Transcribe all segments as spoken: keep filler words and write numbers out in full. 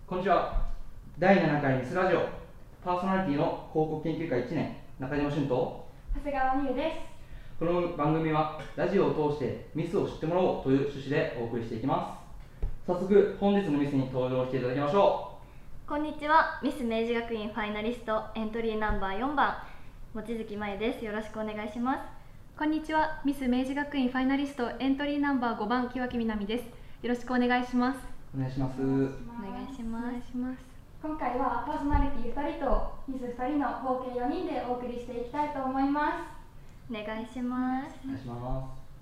こんにちは。だいななかいミスラジオパーソナリティの広告研究会いちねん中島俊と長谷川美優です。 この番組はラジオを通してミスを知ってもらおうという趣旨でお送りしていきます。早速本日のミスに登場していただきましょう。こんにちは。ミス明治学院ファイナリストエントリーナンバーよんばん望月真由です。よろしくお願いします。 こんにちは。ミス明治学院ファイナリストエントリーナンバーごばん木脇みなみです。よろしくお願いします。 お願いします。 お願いします。 今回はパーソナリティふたりとミスふたりの合計よにんでお送りしていきたいと思います。 お願いします。 お願いします。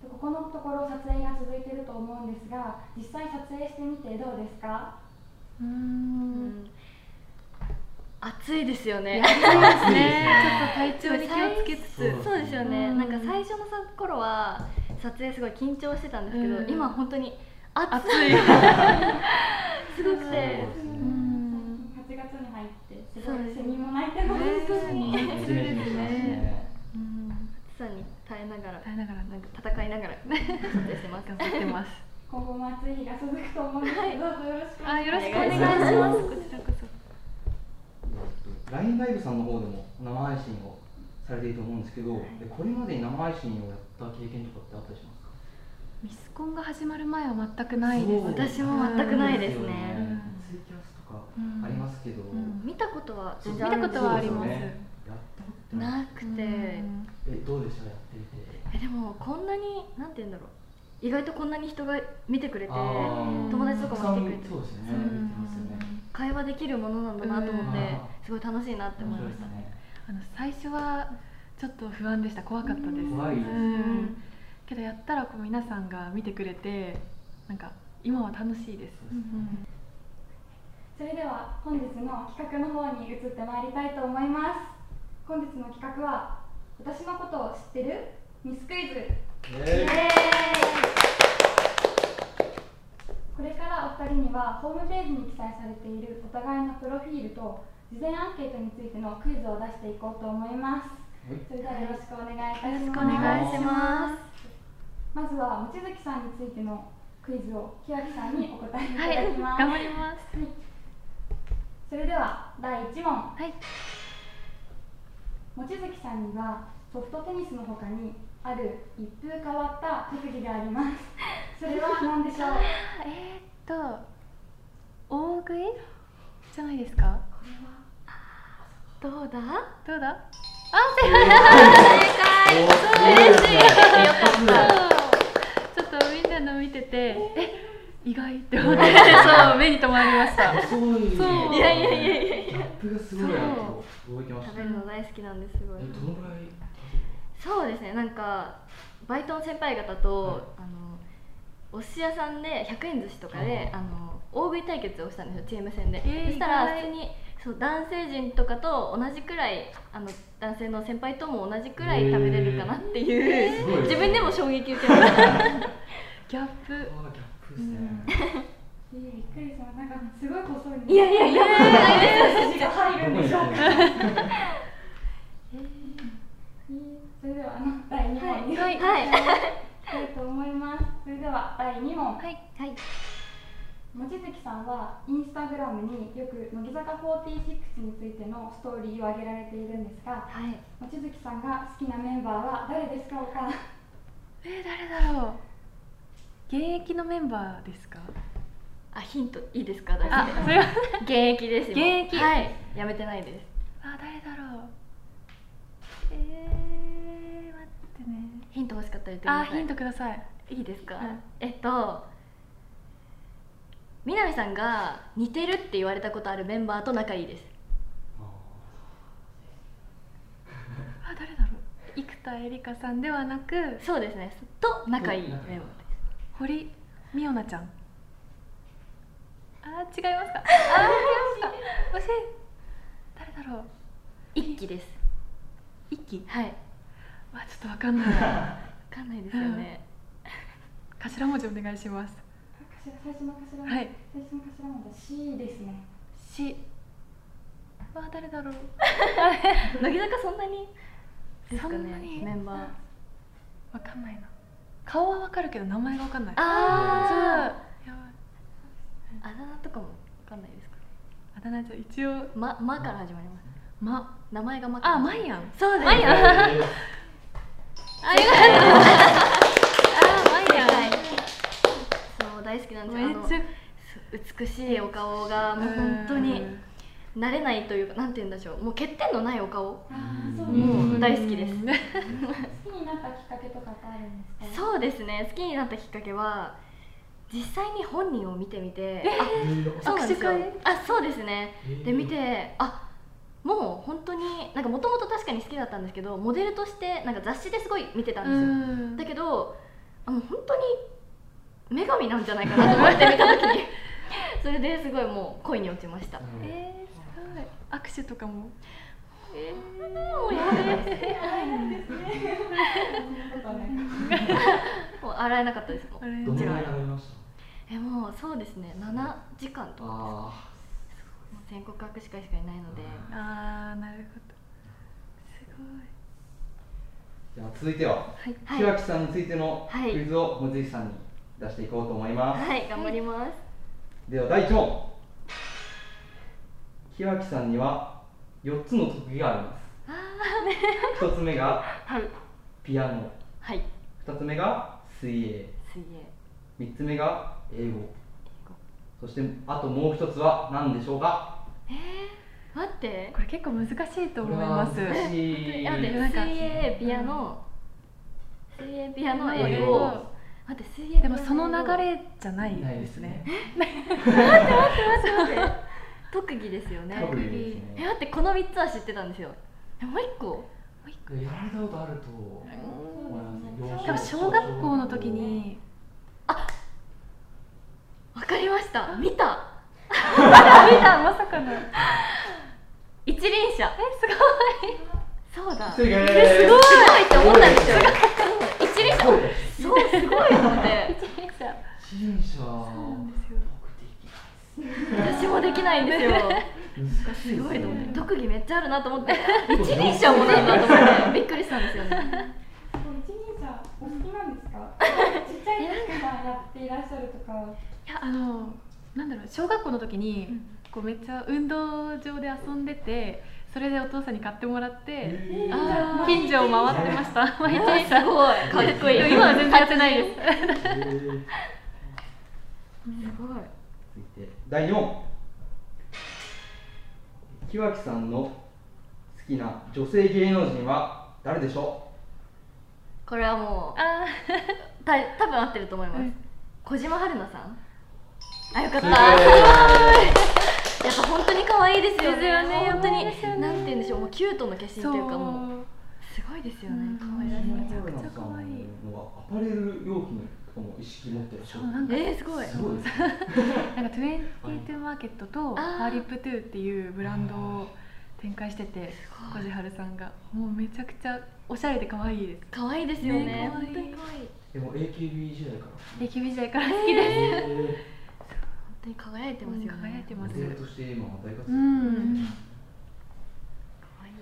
ここのところ撮影が続いていると思うんですが、実際撮影してみてどうですか？ うーん、暑いですよね。 暑いですね。ちょっと体調に気をつけつつ。 そうですよね。なんか最初のさ頃は撮影すごい緊張してたんですけど、今本当に暑い。すごくて。 はちがつに入ってすごいセミも鳴いてます。 暑いですね。 暑さに耐えながら、 耐えながら、 なんか戦いながら撮影してます。 頑張ってます。 今後も暑い日が続くと思うんですけど、どうぞよろしくお願いします。 よろしくお願いします。こちらこそ。 ライン ライブさんの方でも生配信をされていると思うんですけど、はい、これまでに生配信をやった経験とかってあったりしますか？ ミスコンが始まる前は全くないです。 私も全くないですね。 ツイキャスとかありますけど、 見たことは全然見たことはあります。 やったことなくて、えどうでしたやってみて？ えでもこんなになんて言うんだろう、意外とこんなに人が見てくれて、友達とかも来てくれて、 そうですね。 会話できるものなんだなと思って、すごい楽しいなって思いました。 あの最初はちょっと不安でした。怖かったです。 怖いです。 けどやったらこう皆さんが見てくれて、なんか今は楽しいです。 それでは本日の企画の方に移ってまいりたいと思います。本日の企画は私のことを知ってるミスクイズ。イエーイ。これからお二人にはホームページに記載されているお互いのプロフィールと事前アンケートについてのクイズを出していこうと思います。それではよろしくお願いいたします。 お願いします。 まずは望月さんについてのクイズを木脇さんにお答えいただきます。 はい、頑張ります。 はい、それではだいいち問。 はい。 望月さんにはソフトテニスの他にある一風変わった特技があります。それは何でしょう？ えーっと大食いじゃないですか？ これはどうだ？ どうだ？ あ、正解。嬉しい。よかった。 ちょっとみんなの見てて、え、意外って思って、そう目に留まりました。 そう。 いやいやいやいや。 ギャップがすごいなと覚えてました。 食べるの大好きなんです。すごい。 どのぐらい？ そうですね。なんかバイトの先輩方とあのお寿司屋さんでひゃくえん寿司とかであの大食い対決をしたんですよ、チーム戦で。そしたら普通にそう男性陣とかと同じくらい、あの男性の先輩とも同じくらい食べれるかなっていう、自分でも衝撃受けました。 ギャップ。 ギャップですね。 びっくりした。なんかすごい細い。 いやいやいや、 筋が入るんでしょうか。それではあのだいに問にはいいきたいと思います。それではだいに問。 はいはい。 望月さんはインスタグラムによく乃木坂フォーティーシックスについてのストーリーを上げられているんですが、 はい、 望月さんが好きなメンバーは誰ですか？ えー、誰だろう。現役のメンバーですか？ あ、ヒントいいですか？ あ、それは現役です。 現役。 はい、やめてないです。 あ、誰だろう。えー、待ってね。 ヒント欲しかったら言ってください。 あ、ヒントください。 いいですか？ うん、 えっと南さんが似てるって言われたことあるメンバーと仲いいです。 あ、誰だろう。生田絵梨花さんではなく、 そうですね、と仲いいメンバーです。 堀美央奈ちゃん。あ、違いますか？あ、違いますか？惜しい。誰だろう。 一期です。 一期？ はい。 わ、ちょっとわかんない。 わかんないですよね。 頭文字お願いします。 最初の頭文字、はい、最初の頭文字は C ですね。 C。 わ、誰だろう。 乃木坂そんなにですかね、 そんなにメンバー。 わかんないな。顔はわかるけど名前がわかんない。 ああ、 やばい。 あだ名とかもわかんないですか？ あだ名じゃ一応ま、まから始まります。 ま、 名前がまから。 あ、まいやん。 そうです。 まいやん。あ、よかった。あ、まいやん。 そう大好きなんですよ。 めっちゃ美しいお顔がもう本当に慣れないというか、なんて言うんでしょう、もう欠点のないお顔。 あー、そうもう大好きです。 好きになったきっかけとかってあるんですか？ そうですね。好きになったきっかけは実際に本人を見てみて、あ、そうなんですよ。あ、そうですね。で見て、あ、もう本当になんかもともと確かに好きだったんですけど、モデルとしてなんか雑誌ですごい見てたんですよ。だけど、あの本当に女神なんじゃないかなと思って見た時にそれですごいもう恋に落ちました。 えー、すごい。握手とかも。 えー、もうやめて。もう洗えなかったですもん。 どのぐらい洗いました？ え、もうそうですね、ななじかんとか。 あ全国握手会しかいないので。 ああ、なるほど。すごい。 じゃあ続いては、 はい木脇さんについてのはいクイズを望月さんに出していこうと思います。 はい、頑張ります。 ではだいいち問。木脇さんにはよっつの特技があります。 あひとつめがー、はい。 ピアノ、 はい。 ふたつめが水泳、 水泳。 みっつめが英語、そしてあともう一つは何でしょうか？ えー、待って。 これ結構難しいと思います。 これは難しい。 待って、 なんか水泳、ピアノ、水泳、ピアノ、 英語英語。待って、水泳、 でもその流れじゃないですね。 待って待って待って。特技ですよね。 特技ですね。 え、待って、このみっつは知ってたんですよ。え、もう一個。 やられたことあると思います。 多分小学校の時に。 あ、わかりました。見た。 見た、まさかの。 一輪車。 え、すごい。 そうだ。 正解え、すごいって思ったんですよ。一輪車。 そうそう、すごいと思って。 一輪車。 一輪車。 私もできないんですよ。すごいと思って、特技めっちゃあるなと思って、一輪車もなんだと思ってびっくりしたんですよね。 一輪車お好きなんですか？ちっちゃい時からやっていらっしゃるとか。 いや、あの、なんだろう、小学校の時にこうめっちゃ運動場で遊んでて、それでお父さんに買ってもらって、あー、近所を回ってました。毎日。 すごいかっこいい。 今は全然やってないです。 すごい。 続いてだいよん。木脇さんの好きな女性芸能人は誰でしょこれはもうあた多分合ってると思います。小島春菜さん。あ、よかった。 正解やっぱ本当に可愛いですよね。 ですよね本当にそうですよねなんて言うんでしょう、もうキュートの化身というかもうそうすごいですよね。 うん可愛らしい。 めちゃくちゃ可愛いのはアパレル用品とかも意識持ってらっしゃる。 そう、なんかえー、すごい。 すごいですね。 なんかトゥエンティーツーマーケットとあーハーリップトゥーっていうブランドを展開してて、小路春さんがもうめちゃくちゃおしゃれで可愛いです。 可愛いですよね。 ね本当に可愛い。 でも エーケービー 時代から。 エキビ時代から好きです。 え本当に輝いてますよね。 輝いてますモデルとして今は大活躍。 うん。 可愛い。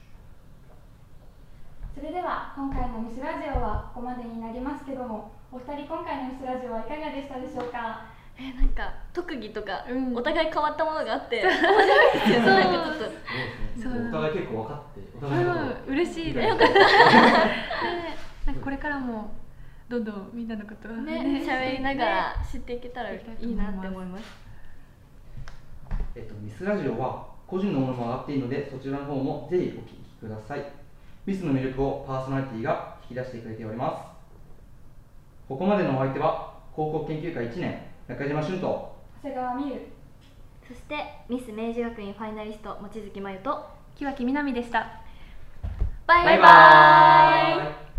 それでは今回のミスラジオはここまでになりますけども、お二人今回のミスラジオはいかがでしたでしょうか？ えー、なんか特技とか、 うんお互い変わったものがあって面白いですよね。なんかちょっとそうですそうね。お互い結構分かって、お互いのことをうん、嬉しいです。 よね、なんかこれからもどんどんみんなのことをね、喋りながら知っていけたらいいなって思います。 えっと、ミスラジオは個人のものも上がっているので、そちらの方もぜひお聞きください。ミスの魅力をパーソナリティが引き出してくれております。ここまでのお相手は高校研究会いちねん中島俊と長谷川美優、 そしてミス明治学院ファイナリスト望月真由と木脇みなみでした。 バイバイ。 バイバーイ。